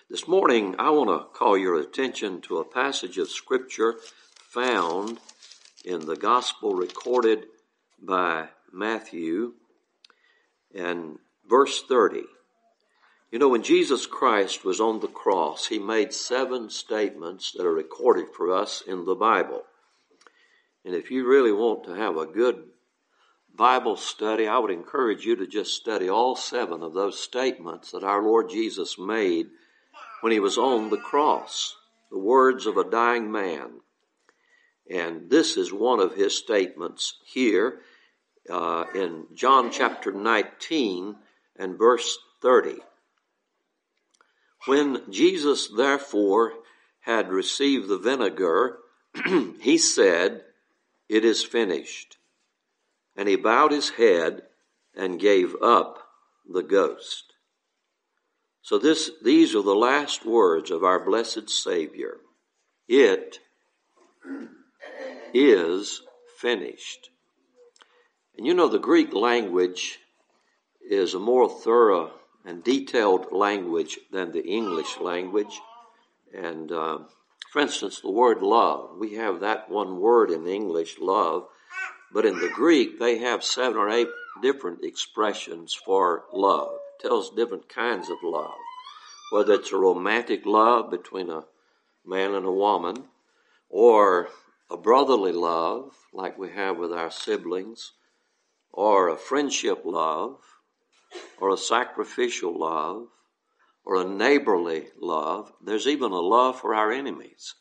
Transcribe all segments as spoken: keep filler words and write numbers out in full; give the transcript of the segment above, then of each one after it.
This morning, I want to call your attention to a passage of Scripture found in the Gospel recorded by Matthew and verse thirty. You know, when Jesus Christ was on the cross, he made seven statements that are recorded for us in the Bible. And if you really want to have a good Bible study, I would encourage you to just study all seven of those statements that our Lord Jesus made when he was on the cross, the words of a dying man. And this is one of his statements here uh, in John chapter nineteen and verse thirty. When Jesus therefore had received the vinegar, he said, "It is finished." And he bowed his head and gave up the ghost. So this, these are the last words of our blessed Savior. It is finished. And you know, the Greek language is a more thorough and detailed language than the English language. And uh, for instance, the word love, we have that one word in English, love, but in the Greek, they have seven or eight different expressions for love. It tells different kinds of love, whether it's a romantic love between a man and a woman, or a brotherly love, like we have with our siblings, or a friendship love, or a sacrificial love, or a neighborly love. There's even a love for our enemies.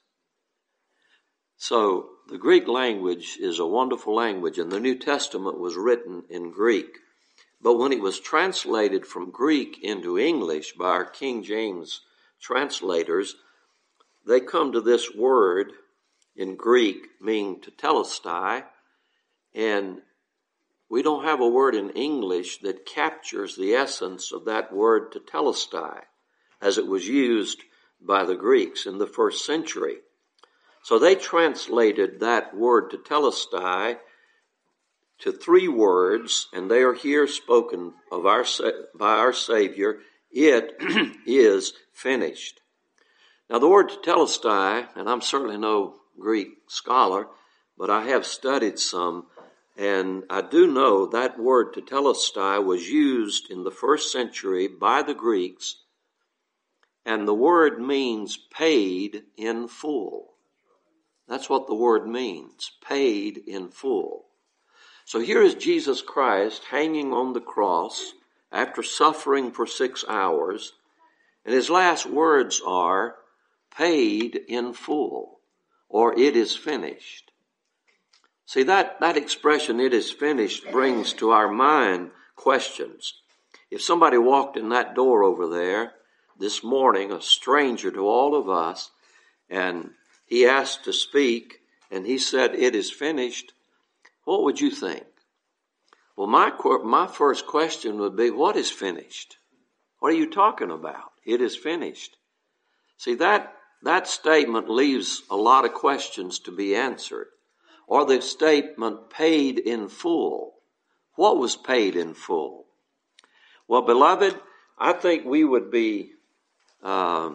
So the Greek language is a wonderful language, and the New Testament was written in Greek. But when it was translated from Greek into English by our King James translators, they come to this word in Greek meaning tetelestai, and we don't have a word in English that captures the essence of that word tetelestai as it was used by the Greeks in the first century. So they translated that word tetelestai to three words, and they are here spoken of our by our Savior. It is finished. Now the word tetelestai, and I'm certainly no Greek scholar, but I have studied some, and I do know that word tetelestai was used in the first century by the Greeks, and the word means paid in full. That's what the word means, paid in full. So here is Jesus Christ hanging on the cross after suffering for six hours, and his last words are, paid in full, or it is finished. See, that, that expression, it is finished, brings to our mind questions. If somebody walked in that door over there this morning, a stranger to all of us, and he asked to speak, and he said, it is finished, what would you think? Well, my my first question would be, what is finished? What are you talking about? It is finished. See, that, that statement leaves a lot of questions to be answered. Or the statement, paid in full. What was paid in full? Well, beloved, I think we would be uh,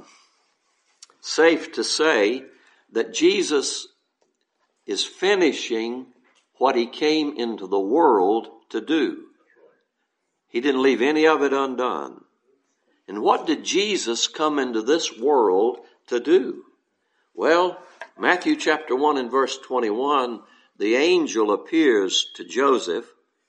safe to say that Jesus is finishing what he came into the world to do. He didn't leave any of it undone. And what did Jesus come into this world to do? Well, Matthew chapter one and verse twenty-one, the angel appears to Joseph,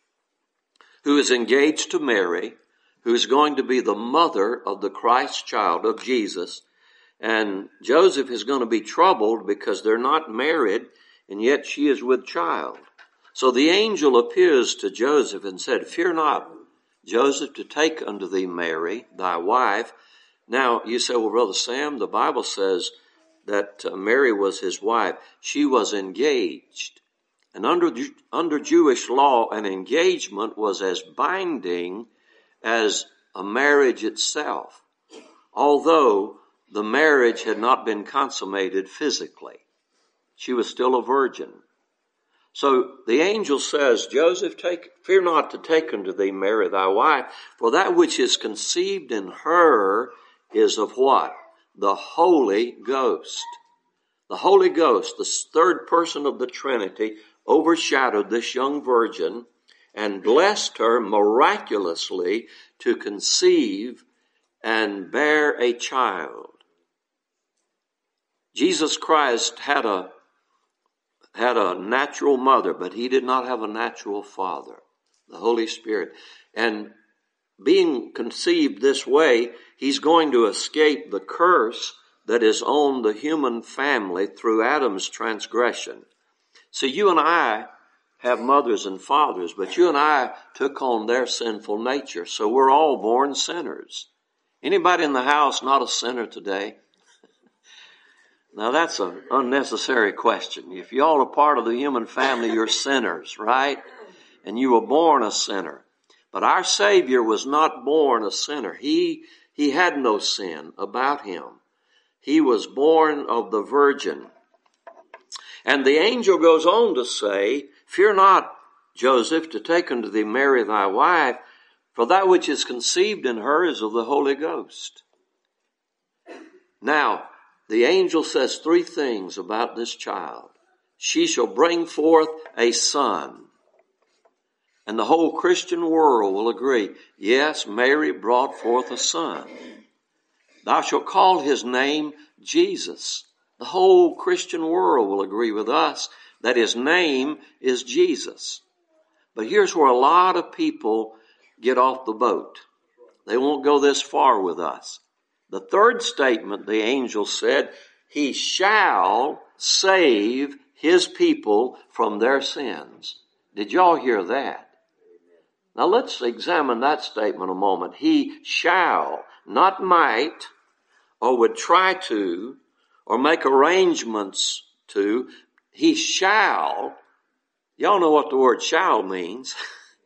who is engaged to Mary, who is going to be the mother of the Christ child, of Jesus. And Joseph is going to be troubled because they're not married, and yet she is with child. So the angel appears to Joseph and said, fear not, Joseph, to take unto thee Mary, thy wife. Now, you say, well, Brother Sam, the Bible says that uh, Mary was his wife. She was engaged. And under, under Jewish law, an engagement was as binding as a marriage itself, although the marriage had not been consummated physically. She was still a virgin. So the angel says, Joseph, take, fear not to take unto thee Mary thy wife, for that which is conceived in her is of what? the Holy Ghost. The Holy Ghost, the third person of the Trinity, overshadowed this young virgin and blessed her miraculously to conceive and bear a child. Jesus Christ had a had a natural mother, but he did not have a natural father, the Holy Spirit. And being conceived this way, he's going to escape the curse that is on the human family through Adam's transgression. So you and I have mothers and fathers, but you and I took on their sinful nature, so we're all born sinners. Anybody in the house not a sinner today? Now that's an unnecessary question. If you all are part of the human family, you're sinners, right? And you were born a sinner. But our Savior was not born a sinner. He, he had no sin about him. He was born of the Virgin. And the angel goes on to say, "Fear not, Joseph, to take unto thee Mary thy wife, for that which is conceived in her is of the Holy Ghost." Now, the angel says three things about this child. She shall bring forth a son. And the whole Christian world will agree, yes, Mary brought forth a son. Thou shalt call his name Jesus. The whole Christian world will agree with us that his name is Jesus. But here's where a lot of people get off the boat. They won't go this far with us. The third statement, the angel said, he shall save his people from their sins. Did y'all hear that? Now let's examine that statement a moment. He shall, not might, or would try to, or make arrangements to. He shall, y'all know what the word shall means.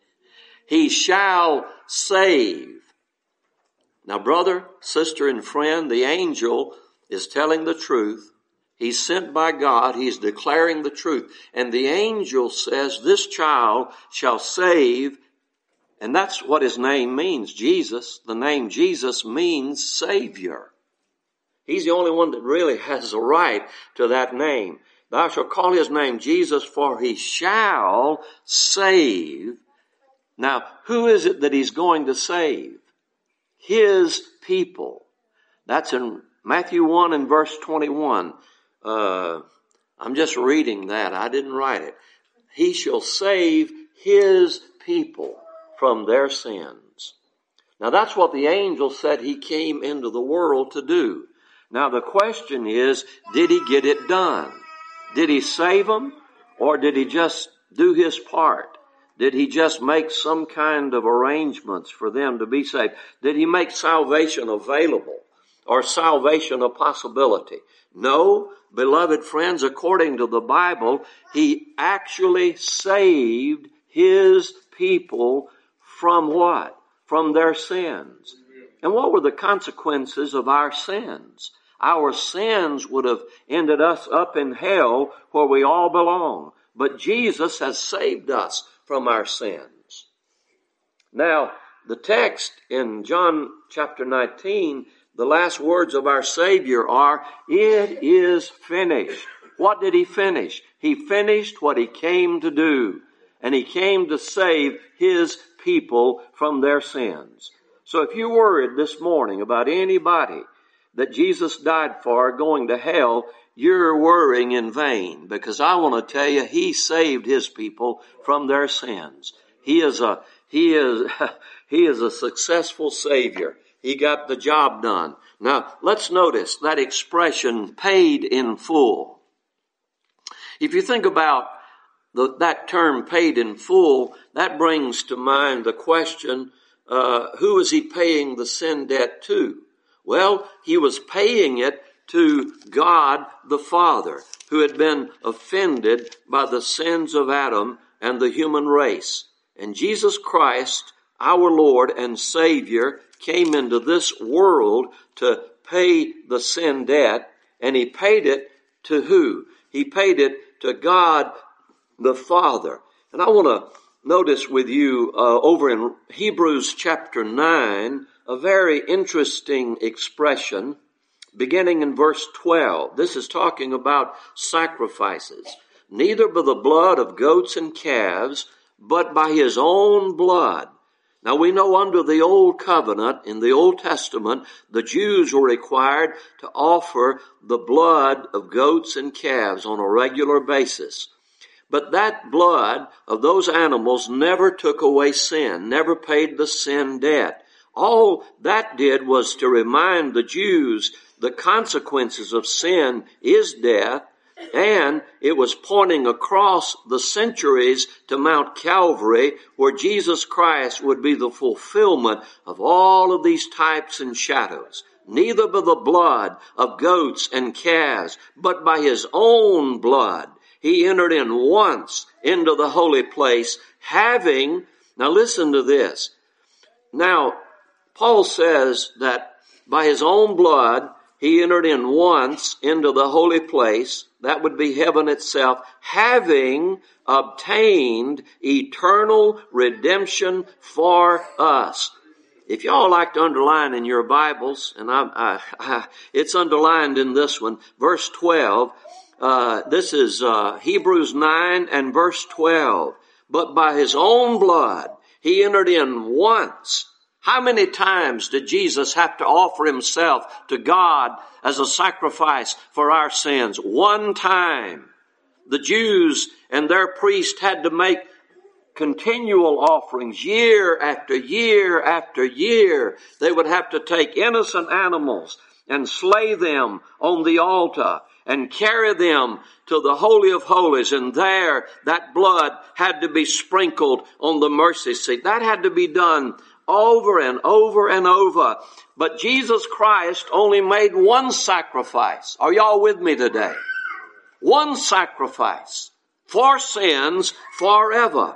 He shall save. Now, brother, sister, and friend, the angel is telling the truth. He's sent by God. He's declaring the truth. And the angel says, this child shall save. And that's what his name means, Jesus. The name Jesus means Savior. He's the only one that really has a right to that name. Thou shalt call his name Jesus, for he shall save. Now, who is it that he's going to save? His people. That's in Matthew one and verse twenty-one. Uh, I'm just reading that. I didn't write it. He shall save his people from their sins. Now that's what the angel said he came into the world to do. Now the question is, did he get it done? Did he save them, or did he just do his part? Did he just make some kind of arrangements for them to be saved? Did he make salvation available, or salvation a possibility? No, beloved friends, according to the Bible, he actually saved his people from what? From their sins. And what were the consequences of our sins? Our sins would have ended us up in hell where we all belong. But Jesus has saved us from our sins. Now, the text in John chapter nineteen, the last words of our Savior are, it is finished. What did he finish? He finished what he came to do. And he came to save his people from their sins. So if you're worried this morning about anybody that Jesus died for going to hell, you're worrying in vain, because I want to tell you, he saved his people from their sins. He is a, he is, he is a successful Savior. He got the job done. Now, let's notice that expression, paid in full. If you think about the, that term, paid in full, that brings to mind the question, uh, who is he paying the sin debt to? Well, he was paying it to God the Father, who had been offended by the sins of Adam and the human race. And Jesus Christ, our Lord and Savior, came into this world to pay the sin debt, and he paid it to who? He paid it to God the Father. And I want to notice with you uh, over in Hebrews chapter nine, a very interesting expression. beginning in verse twelve. This is talking about sacrifices. Neither by the blood of goats and calves, but by his own blood. Now we know under the Old Covenant, in the Old Testament, the Jews were required to offer the blood of goats and calves on a regular basis. But that blood of those animals never took away sin, never paid the sin debt. All that did was to remind the Jews the consequences of sin is death, and it was pointing across the centuries to Mount Calvary, where Jesus Christ would be the fulfillment of all of these types and shadows. Neither by the blood of goats and calves, but by his own blood, he entered in once into the holy place, having, now listen to this. Now, Paul says that by his own blood, he entered in once into the holy place, that would be heaven itself, having obtained eternal redemption for us. If y'all like to underline in your Bibles, and I, I, I, it's underlined in this one, verse twelve, uh, this is uh, Hebrews nine and verse twelve. But by his own blood, he entered in once. How many times did Jesus have to offer himself to God as a sacrifice for our sins? One time. The Jews and their priest had to make continual offerings year after year after year. They would have to take innocent animals and slay them on the altar and carry them to the Holy of Holies, and there that blood had to be sprinkled on the mercy seat. That had to be done over and over and over. But Jesus Christ only made one sacrifice. Are y'all with me today? One sacrifice for sins forever.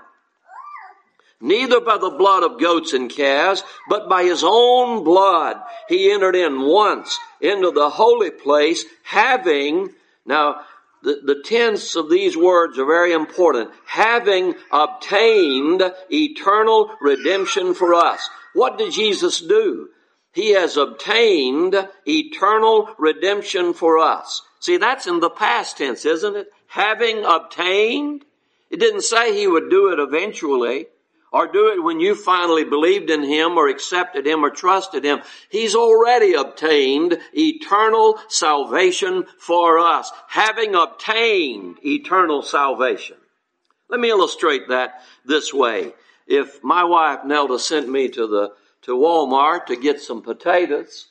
Neither by the blood of goats and calves, but by his own blood he entered in once into the holy place, having, now The, the tense of these words are very important. Having obtained eternal redemption for us. What did Jesus do? He has obtained eternal redemption for us. See, that's in the past tense, isn't it? Having obtained. It didn't say he would do it eventually, or do it when you finally believed in him or accepted him or trusted him. He's already obtained eternal salvation for us, having obtained eternal salvation. Let me illustrate that this way. If my wife Nelda sent me to the to Walmart to get some potatoes,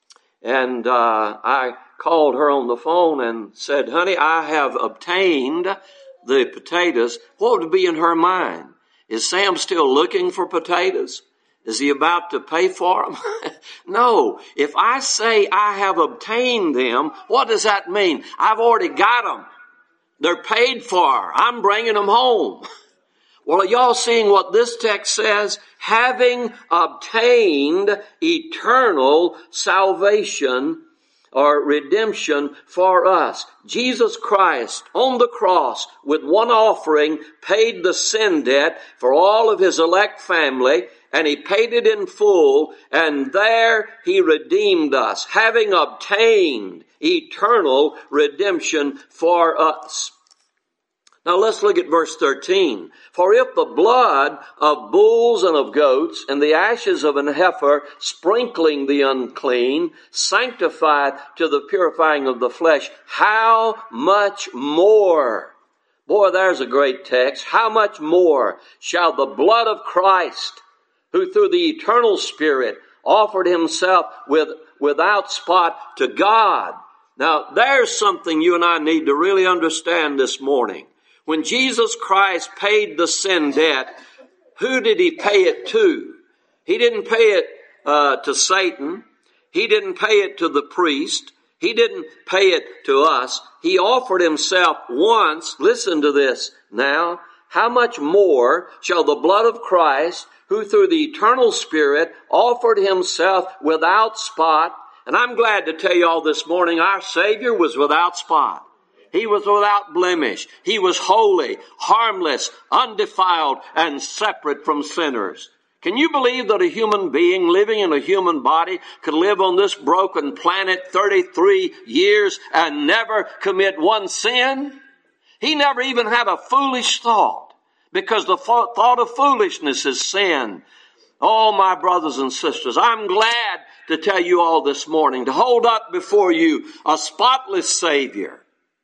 and uh, I called her on the phone and said, honey, I have obtained the potatoes, what would be in her mind? Is Sam still looking for potatoes? Is he about to pay for them? No. If I say I have obtained them, what does that mean? I've already got them. They're paid for. I'm bringing them home. Well, are y'all seeing what this text says? Having obtained eternal salvation or redemption for us. Jesus Christ on the cross with one offering paid the sin debt for all of his elect family, and he paid it in full, and there he redeemed us, having obtained eternal redemption for us. Now let's look at verse thirteen. For if the blood of bulls and of goats and the ashes of an heifer sprinkling the unclean sanctified to the purifying of the flesh, how much more? Boy, there's a great text. How much more shall the blood of Christ, who through the eternal Spirit offered himself with, without spot to God. Now there's something you and I need to really understand this morning. When Jesus Christ paid the sin debt, who did he pay it to? He didn't pay it uh, to Satan. He didn't pay it to the priest. He didn't pay it to us. He offered himself once. Listen to this now. How much more shall the blood of Christ, who through the eternal Spirit offered himself without spot? And I'm glad to tell you all this morning, our Savior was without spot. He was without blemish. He was holy, harmless, undefiled, and separate from sinners. Can you believe that a human being living in a human body could live on this broken planet thirty-three years and never commit one sin? He never even had a foolish thought, because the thought of foolishness is sin. Oh, my brothers and sisters, I'm glad to tell you all this morning, to hold up before you a spotless Savior,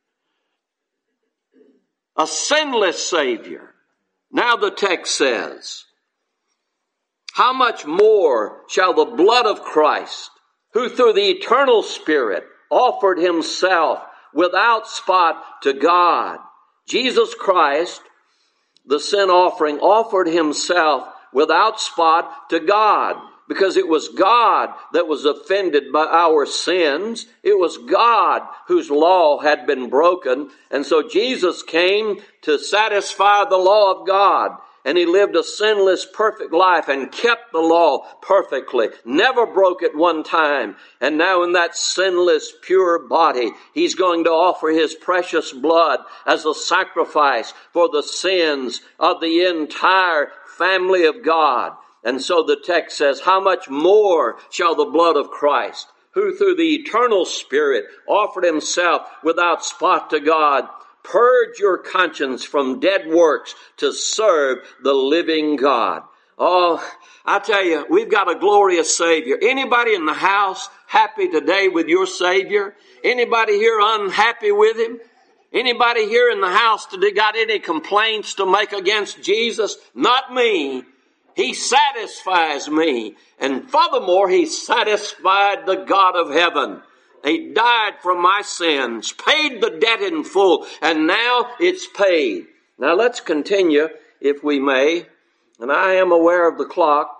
a sinless Savior. Now the text says, how much more shall the blood of Christ, who through the eternal Spirit offered himself without spot to God. Jesus Christ, the sin offering, offered himself without spot to God, because it was God that was offended by our sins. It was God whose law had been broken. And so Jesus came to satisfy the law of God. And he lived a sinless, perfect life and kept the law perfectly. Never broke it one time. And now in that sinless, pure body, he's going to offer his precious blood as a sacrifice for the sins of the entire family of God. And so the text says, how much more shall the blood of Christ, who through the eternal Spirit offered himself without spot to God, purge your conscience from dead works to serve the living God. Oh, I tell you, we've got a glorious Savior. Anybody in the house happy today with your Savior? Anybody here unhappy with him? Anybody here in the house today got any complaints to make against Jesus? Not me. He satisfies me. And furthermore, he satisfied the God of heaven. He died for my sins, paid the debt in full, and now it's paid. Now let's continue, if we may. And I am aware of the clock.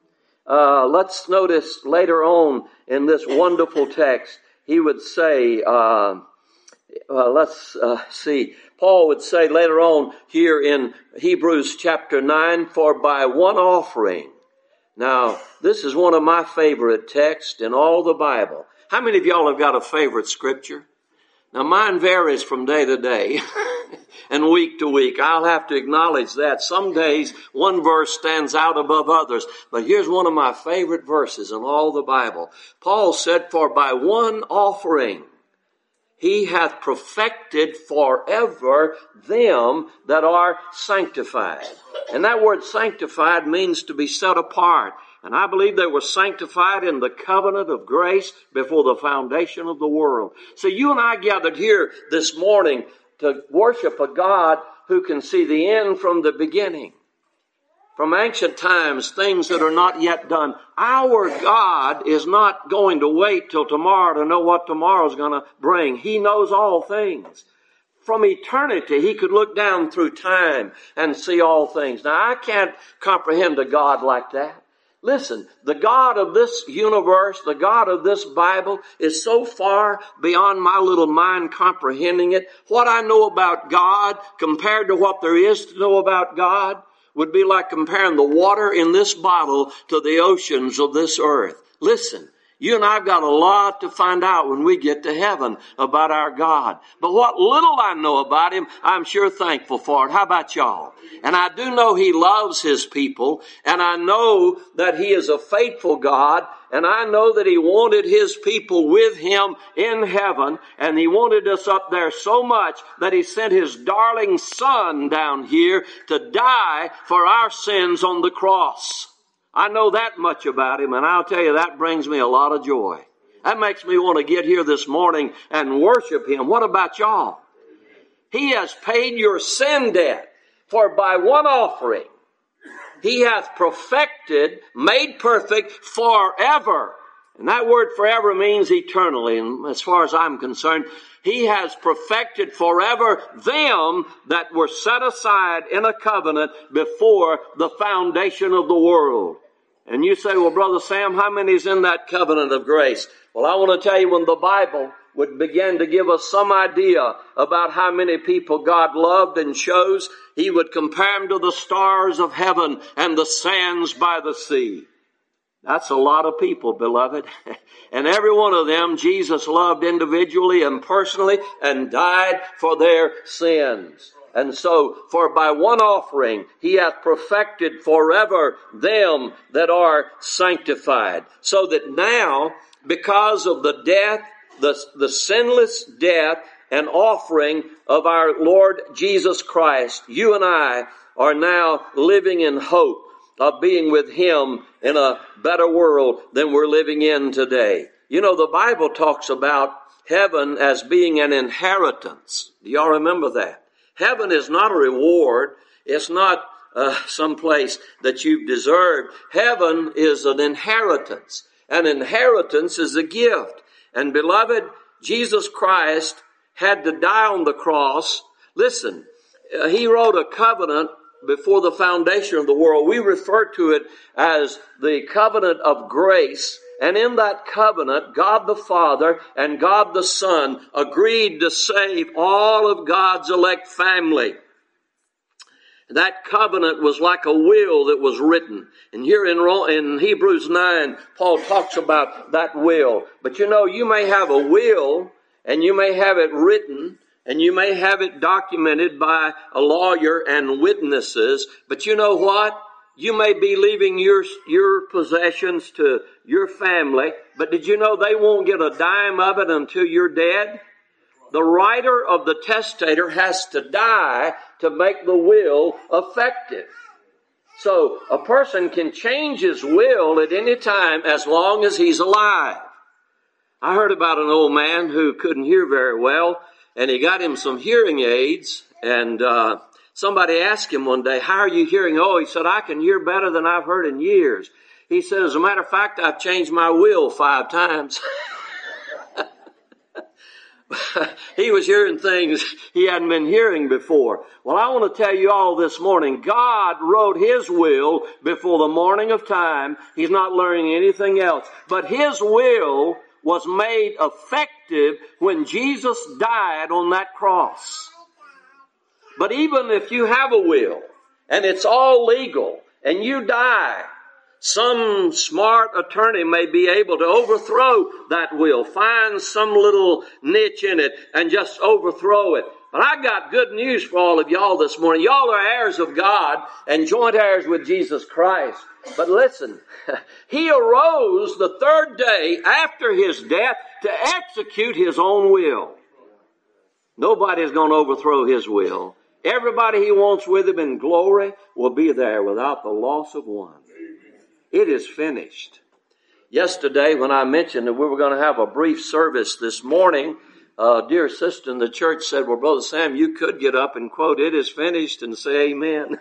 Uh, let's notice later on in this wonderful text, he would say, uh, uh, let's uh, see, Paul would say later on here in Hebrews chapter nine, for by one offering. Now, this is one of my favorite texts in all the Bible. How many of y'all have got a favorite scripture? Now, mine varies from day to day and week to week. I'll have to acknowledge that. Some days one verse stands out above others. But here's one of my favorite verses in all the Bible. Paul said, for by one offering he hath perfected forever them that are sanctified. And that word sanctified means to be set apart. And I believe they were sanctified in the covenant of grace before the foundation of the world. So you and I gathered here this morning to worship a God who can see the end from the beginning. From ancient times, things that are not yet done. Our God is not going to wait till tomorrow to know what tomorrow's going to bring. He knows all things. From eternity, he could look down through time and see all things. Now, I can't comprehend a God like that. Listen, the God of this universe, the God of this Bible is so far beyond my little mind comprehending it. What I know about God compared to what there is to know about God would be like comparing the water in this bottle to the oceans of this earth. Listen, you and I have got a lot to find out when we get to heaven about our God. But what little I know about him, I'm sure thankful for it. How about y'all? And I do know he loves his people, and I know that he is a faithful God, and I know that he wanted his people with him in heaven, and he wanted us up there so much that he sent his darling son down here to die for our sins on the cross. I know that much about him, and I'll tell you, that brings me a lot of joy. That makes me want to get here this morning and worship him. What about y'all? He has paid your sin debt, for by one offering he hath perfected, made perfect forever. And that word forever means eternally. And as far as I'm concerned, he has perfected forever them that were set aside in a covenant before the foundation of the world. And you say, well, Brother Sam, how many is in that covenant of grace? Well, I want to tell you, when the Bible would begin to give us some idea about how many people God loved and chose, he would compare them to the stars of heaven and the sands by the sea. That's a lot of people, beloved. And every one of them Jesus loved individually and personally and died for their sins. And so, for by one offering he hath perfected forever them that are sanctified. So that now, because of the death, the, the sinless death and offering of our Lord Jesus Christ, you and I are now living in hope of being with him in a better world than we're living in today. You know, the Bible talks about heaven as being an inheritance. Do y'all remember that? Heaven is not a reward. It's not uh, some place that you've deserved. Heaven is an inheritance. An inheritance is a gift. And beloved, Jesus Christ had to die on the cross. Listen, uh, he wrote a covenant before the foundation of the world. We refer to it as the covenant of grace. And in that covenant, God the Father and God the Son agreed to save all of God's elect family. That covenant was like a will that was written. And here in, in Hebrews nine, Paul talks about that will. But you know, you may have a will, and you may have it written, and you may have it documented by a lawyer and witnesses. But you know what? You may be leaving your, your possessions to your family, but did you know they won't get a dime of it until you're dead? The writer of the testator has to die to make the will effective. So a person can change his will at any time as long as he's alive. I heard about an old man who couldn't hear very well, and he got him some hearing aids, and uh somebody asked him one day, how are you hearing? Oh, he said, I can hear better than I've heard in years. He said, as a matter of fact, I've changed my will five times. He was hearing things he hadn't been hearing before. Well, I want to tell you all this morning, God wrote his will before the morning of time. He's not learning anything else. But his will was made effective when Jesus died on that cross. But even if you have a will, and it's all legal, and you die, some smart attorney may be able to overthrow that will, find some little niche in it, and just overthrow it. But I got good news for all of y'all this morning. Y'all are heirs of God and joint heirs with Jesus Christ. But listen, he arose the third day after his death to execute his own will. Nobody's going to overthrow his will. Everybody he wants with him in glory will be there without the loss of one. It is finished. Yesterday, when I mentioned that we were going to have a brief service this morning, a dear sister in the church said, well, Brother Sam, you could get up and quote, it is finished, and say amen.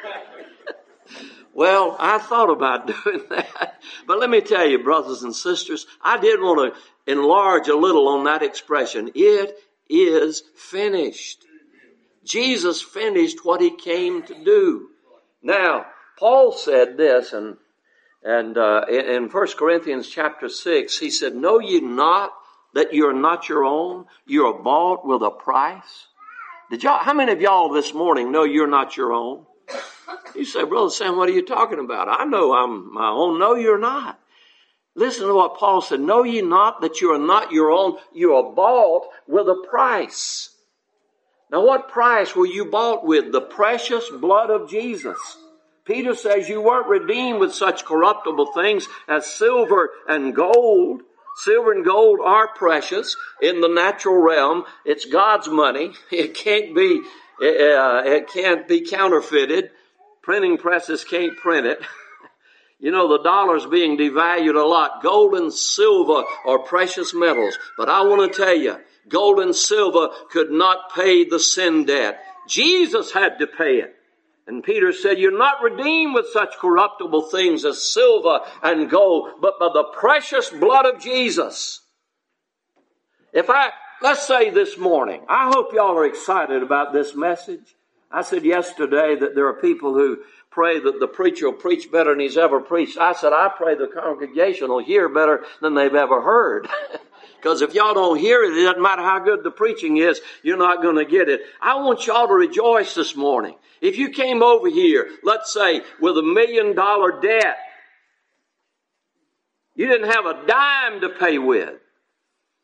Well, I thought about doing that. But let me tell you, brothers and sisters, I did want to enlarge a little on that expression. It is finished. Jesus finished what he came to do. Now, Paul said this, and and uh, in First Corinthians chapter six, he said, know ye not that you're not your own? You're bought with a price. Did y'all? How many of y'all this morning know you're not your own? You say, Brother Sam, what are you talking about? I know I'm my own. No, you're not. Listen to what Paul said. Know ye not that you are not your own? You are bought with a price. Now, what price were you bought with? The precious blood of Jesus. Peter says you weren't redeemed with such corruptible things as silver and gold. Silver and gold are precious in the natural realm. It's God's money. It can't be, uh, it can't be counterfeited. Printing presses can't print it. You know, the dollar's being devalued a lot. Gold and silver are precious metals. But I want to tell you, gold and silver could not pay the sin debt. Jesus had to pay it. And Peter said, you're not redeemed with such corruptible things as silver and gold, but by the precious blood of Jesus. If I, let's say this morning, I hope y'all are excited about this message. I said yesterday that there are people who pray that the preacher will preach better than he's ever preached. I said, I pray the congregation will hear better than they've ever heard. Because if y'all don't hear it, it doesn't matter how good the preaching is, you're not going to get it. I want y'all to rejoice this morning. If you came over here, let's say, with a million dollar debt, you didn't have a dime to pay with,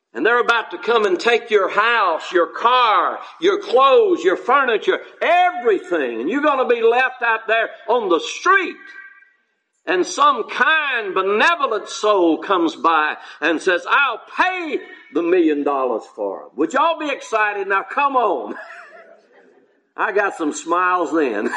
And they're about to come and take your house, your car, your clothes, your furniture, everything. And you're going to be left out there on the street. And some kind, benevolent soul comes by and says, I'll pay the million dollars for them. Would y'all be excited? Now come on. I got some smiles then.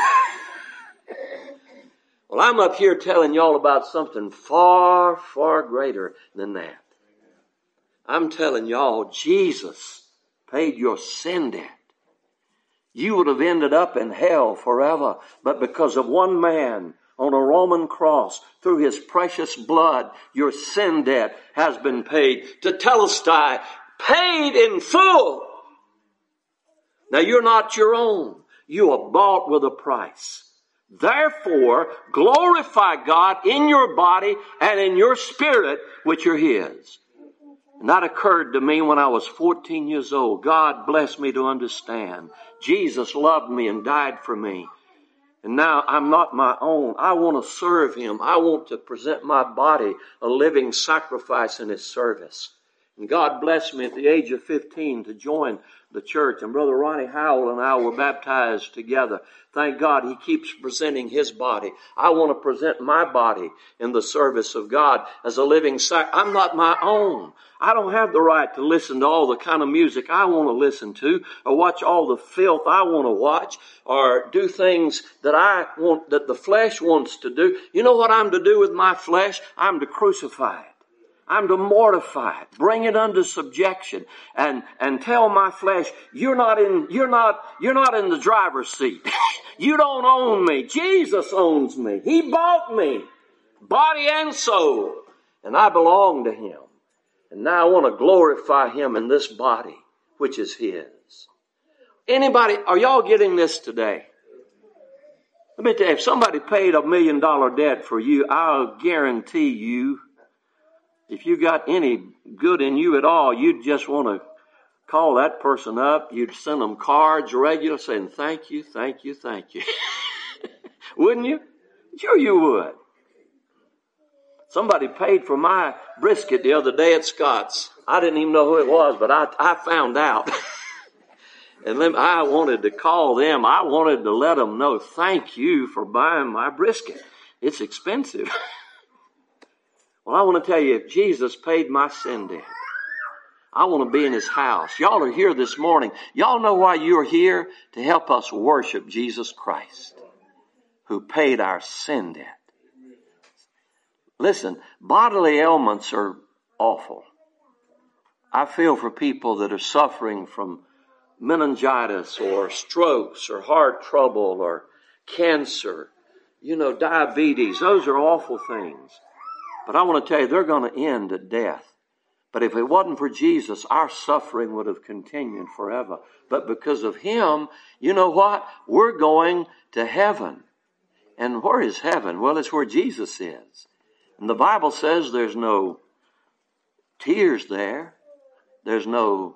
Well, I'm up here telling y'all about something far, far greater than that. I'm telling y'all, Jesus paid your sin debt. You would have ended up in hell forever, but because of one man on a Roman cross, through his precious blood, your sin debt has been paid. Tetelestai, paid in full. Now you're not your own. You are bought with a price. Therefore, glorify God in your body and in your spirit, which are His. And that occurred to me when I was fourteen years old. God blessed me to understand. Jesus loved me and died for me. And now I'm not my own. I want to serve Him. I want to present my body a living sacrifice in His service. And God blessed me at the age of fifteen to join the church. And Brother Ronnie Howell and I were baptized together. Thank God He keeps presenting His body. I want to present my body in the service of God as a living sacrifice. I'm not my own. I don't have the right to listen to all the kind of music I want to listen to, or watch all the filth I want to watch, or do things that I want, that the flesh wants to do. You know what I'm to do with my flesh? I'm to crucify it. I'm to mortify it, bring it under subjection, and, and tell my flesh, you're not in, you're not, you're not in the driver's seat. You don't own me. Jesus owns me. He bought me, body and soul, and I belong to Him. And now I want to glorify Him in this body, which is His. Anybody, are y'all getting this today? Let me tell you, if somebody paid a million dollar debt for you, I'll guarantee you, if you got any good in you at all, you'd just want to call that person up. You'd send them cards regular saying, thank you, thank you, thank you. Wouldn't you? Sure you would. Somebody paid for my brisket the other day at Scott's. I didn't even know who it was, but I, I found out. And then I wanted to call them. I wanted to let them know, thank you for buying my brisket. It's expensive. Well, I want to tell you, if Jesus paid my sin debt, I want to be in His house. Y'all are here this morning. Y'all know why you're here? To help us worship Jesus Christ, who paid our sin debt. Listen, bodily ailments are awful. I feel for people that are suffering from meningitis or strokes or heart trouble or cancer, you know, diabetes. Those are awful things. But I want to tell you, they're going to end at death. But if it wasn't for Jesus, our suffering would have continued forever. But because of Him, you know what? We're going to heaven. And where is heaven? Well, it's where Jesus is. And the Bible says there's no tears there. There's no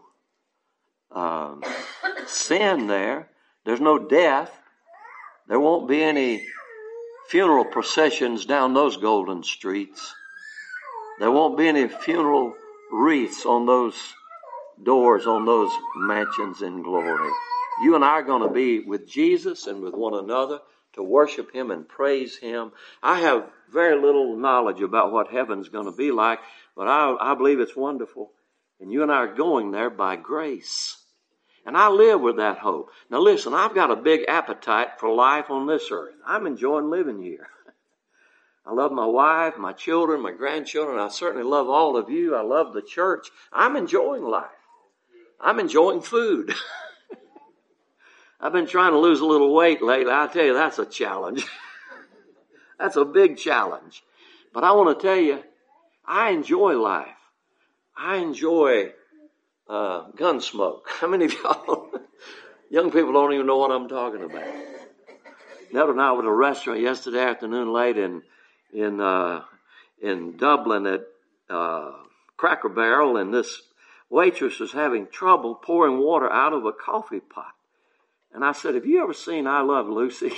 um, sin there. There's no death. There won't be any funeral processions down those golden streets. There won't be any funeral wreaths on those doors, on those mansions in glory. You and I are going to be with Jesus and with one another to worship Him and praise Him. I have very little knowledge about what heaven's going to be like, but I, I believe it's wonderful. And you and I are going there by grace. And I live with that hope. Now listen, I've got a big appetite for life on this earth. I'm enjoying living here. I love my wife, my children, my grandchildren. I certainly love all of you. I love the church. I'm enjoying life. I'm enjoying food. I've been trying to lose a little weight lately. I tell you, that's a challenge. That's a big challenge. But I want to tell you, I enjoy life. I enjoy uh, gun smoke. How many of y'all, young people don't even know what I'm talking about? Ned and I were at a restaurant yesterday afternoon late in in uh, in Dublin at uh, Cracker Barrel, and this waitress was having trouble pouring water out of a coffee pot. And I said, have you ever seen I Love Lucy?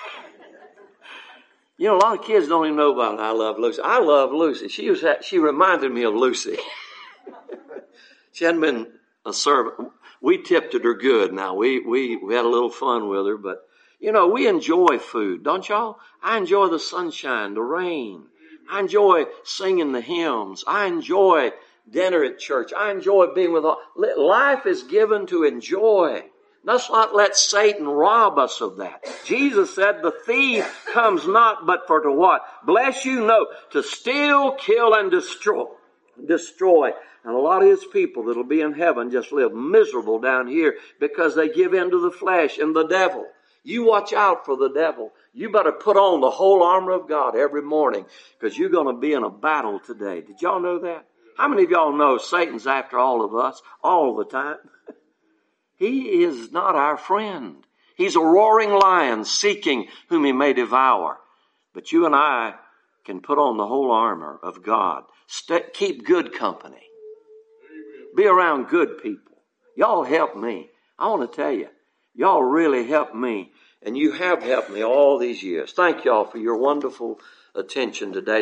You know, a lot of kids don't even know about I Love Lucy. I love Lucy. She was she reminded me of Lucy. She hadn't been a servant. We tipped her good. Now, we, we, we had a little fun with her, but, you know, we enjoy food, don't y'all? I enjoy the sunshine, the rain. I enjoy singing the hymns. I enjoy dinner at church. I enjoy being with all. Life is given to enjoy. Let's not let Satan rob us of that. Jesus said the thief comes not but for to what? Bless you, no, to steal, kill, and destroy. Destroy. And a lot of his people that'll be in heaven just live miserable down here because they give in to the flesh and the devil. You watch out for the devil. You better put on the whole armor of God every morning because you're going to be in a battle today. Did y'all know that? How many of y'all know Satan's after all of us all the time? He is not our friend. He's a roaring lion seeking whom he may devour. But you and I can put on the whole armor of God. Stay, keep good company. Be around good people. Y'all help me. I want to tell you, y'all really helped me. And you have helped me all these years. Thank y'all for your wonderful attention today.